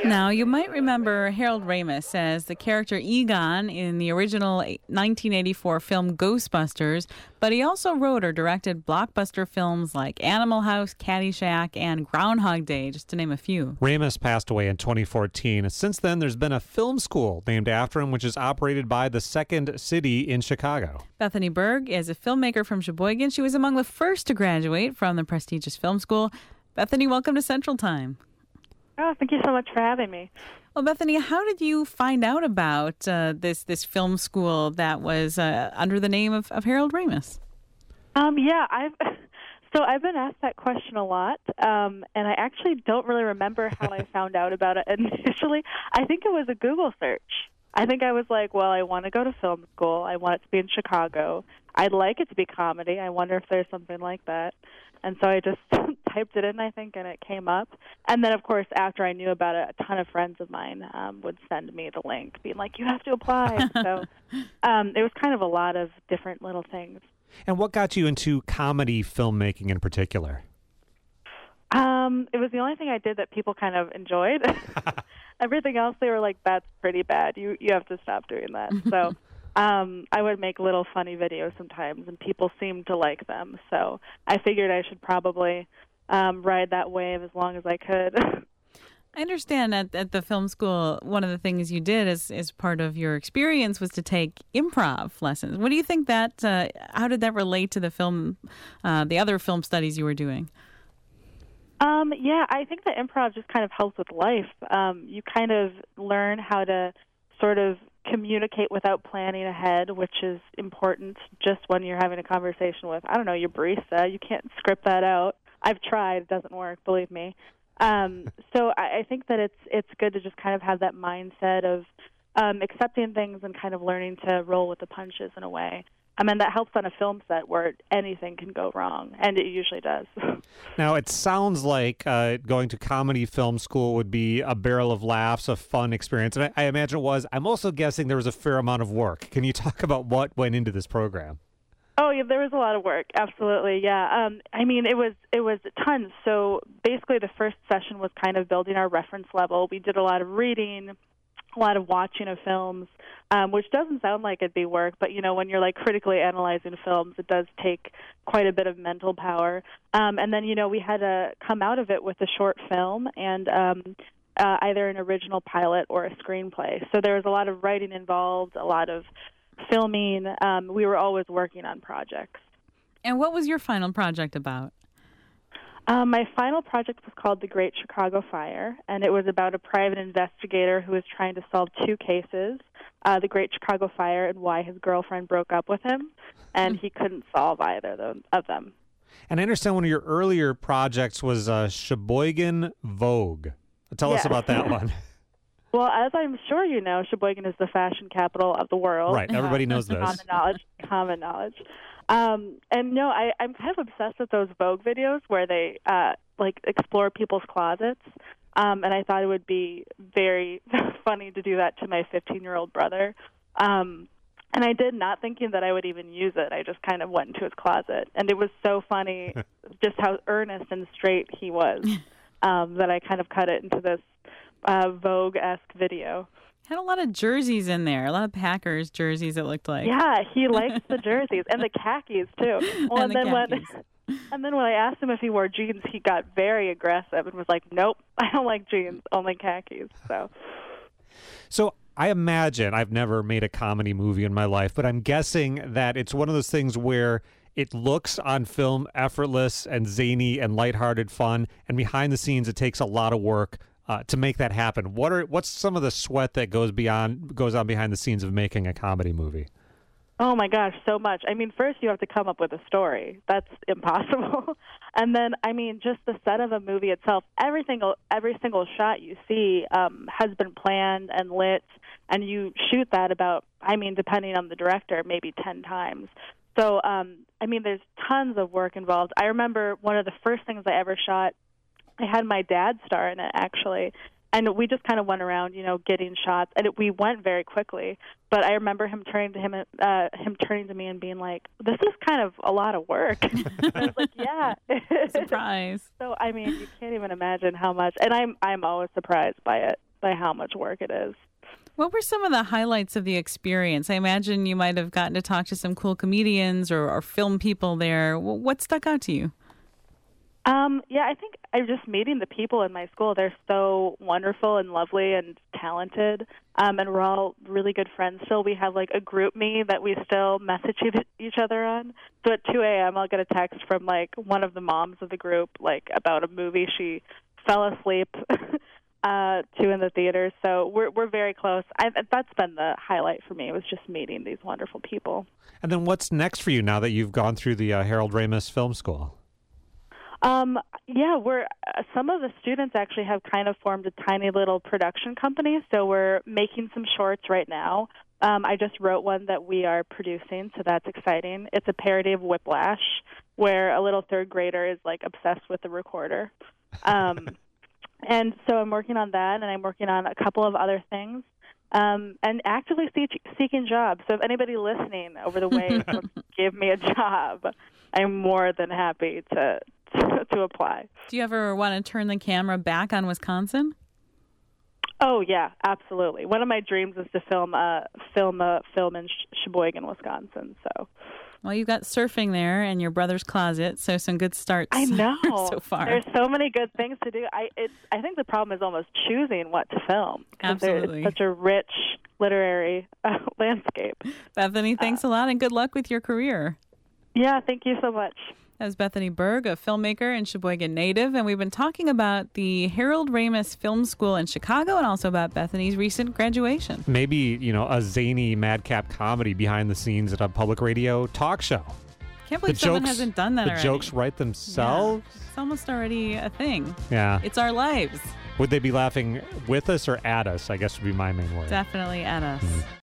Now, you might remember Harold Ramis as the character Egon in the original 1984 film Ghostbusters, but he also wrote or directed blockbuster films like Animal House, Caddyshack, and Groundhog Day, just to name a few. Ramis passed away in 2014. Since then, there's been a film school named after him, which is operated by the Second City in Chicago. Bethany Berg is a filmmaker from Sheboygan. She was among the first to graduate from the prestigious film school. Bethany, welcome to Central Time. Oh, thank you so much for having me. Well, Bethany, how did you find out about this film school that was under the name of Harold Ramis? I've been asked that question a lot, and I actually don't really remember how I found out about it initially. I think it was a Google search. I think I was like, well, I want to go to film school. I want it to be in Chicago. I'd like it to be comedy. I wonder if there's something like that. And so I just typed it in, I think, and it came up. And then, of course, after I knew about it, a ton of friends of mine would send me the link, being like, you have to apply. So it was kind of a lot of different little things. And what got you into comedy filmmaking in particular? It was the only thing I did that people kind of enjoyed. Everything else, they were like, that's pretty bad. You have to stop doing that. So I would make little funny videos sometimes, and people seemed to like them. So I figured I should probably ride that wave as long as I could. I understand at the film school, one of the things you did as part of your experience was to take improv lessons. What do you think how did that relate to the other film studies you were doing? I think that improv just kind of helps with life. You kind of learn how to sort of communicate without planning ahead, which is important just when you're having a conversation with, I don't know, your barista. You can't script that out. I've tried. It doesn't work, believe me. So I think that it's good to just kind of have that mindset of accepting things and kind of learning to roll with the punches in a way. I mean, that helps on a film set where anything can go wrong, and it usually does. Now, it sounds like going to comedy film school would be a barrel of laughs, a fun experience, and I imagine it was. I'm also guessing there was a fair amount of work. Can you talk about what went into this program? Oh, yeah, there was a lot of work. Absolutely, yeah. I mean, it was tons. So basically the first session was kind of building our reference level. We did a lot of reading, a lot of watching of films, which doesn't sound like it'd be work, but, you know, when you're, like, critically analyzing films, it does take quite a bit of mental power. And then, you know, we had to come out of it with a short film and either an original pilot or a screenplay. So there was a lot of writing involved, a lot of filming. We were always working on projects. And what was your final project about? My final project was called The Great Chicago Fire, and it was about a private investigator who was trying to solve two cases, the Great Chicago Fire and why his girlfriend broke up with him, and he couldn't solve either of them. And I understand one of your earlier projects was Sheboygan Vogue. Tell us about that one. Well, as I'm sure you know, Sheboygan is the fashion capital of the world. Right, everybody knows this. Common knowledge. And no, I'm kind of obsessed with those Vogue videos where they explore people's closets. And I thought it would be very funny to do that to my 15-year-old brother. And I did, not thinking that I would even use it. I just kind of went into his closet. And it was so funny just how earnest and straight he was that I kind of cut it into this Vogue-esque video. Had a lot of jerseys in there, a lot of Packers jerseys, it looked like. Yeah, he likes the jerseys and the khakis, too. Well, and then when I asked him if he wore jeans, he got very aggressive and was like, nope, I don't like jeans, only khakis. So I imagine, I've never made a comedy movie in my life, but I'm guessing that it's one of those things where it looks on film effortless and zany and lighthearted fun, and behind the scenes it takes a lot of work to make that happen. What's some of the sweat that goes on behind the scenes of making a comedy movie? Oh my gosh, so much. I mean, first you have to come up with a story. That's impossible. And then, I mean, just the set of a movie itself, every single shot you see has been planned and lit, and you shoot that about, I mean, depending on the director, maybe 10 times. So, I mean, there's tons of work involved. I remember one of the first things I ever shot, I had my dad star in it, actually, and we just kind of went around, you know, getting shots, and we went very quickly. But I remember him turning to me and being like, "This is kind of a lot of work." And I was like, "Yeah." Surprise. So I mean, you can't even imagine how much, and I'm always surprised by it. by how much work it is. What were some of the highlights of the experience? I imagine you might have gotten to talk to some cool comedians or film people there. What stuck out to you? Yeah, I think I'm just meeting the people in my school. They're so wonderful and lovely and talented, and we're all really good friends still. We have like a group me that we still message each other on. So at 2 a.m. I'll get a text from like one of the moms of the group like about a movie she fell asleep to in the theater. So we're very close. That's been the highlight for me, was just meeting these wonderful people. And then what's next for you now that you've gone through the Harold Ramis Film School? Yeah, some of the students actually have kind of formed a tiny little production company, so we're making some shorts right now. I just wrote one that we are producing, so that's exciting. It's a parody of Whiplash, where a little third grader is like obsessed with the recorder. And so I'm working on that, and I'm working on a couple of other things, and actively seeking jobs. So if anybody listening over the way wants to give me a job, I'm more than happy to apply. Do you ever want to turn the camera back on Wisconsin? Oh yeah, absolutely. One of my dreams is to film in Sheboygan, Wisconsin. So, well, you've got surfing there and your brother's closet, so some good starts. I know. So far. There's so many good things to do. I think the problem is almost choosing what to film. Absolutely, it's such a rich literary landscape. Bethany, thanks a lot, and good luck with your career. Yeah, thank you so much. That was Bethany Berg, a filmmaker and Sheboygan native, and we've been talking about the Harold Ramis Film School in Chicago and also about Bethany's recent graduation. Maybe, a zany madcap comedy behind the scenes at a public radio talk show. Can't believe someone hasn't done that already. The jokes write themselves? Yeah, it's almost already a thing. Yeah. It's our lives. Would they be laughing with us or at us, I guess would be my main word. Definitely at us.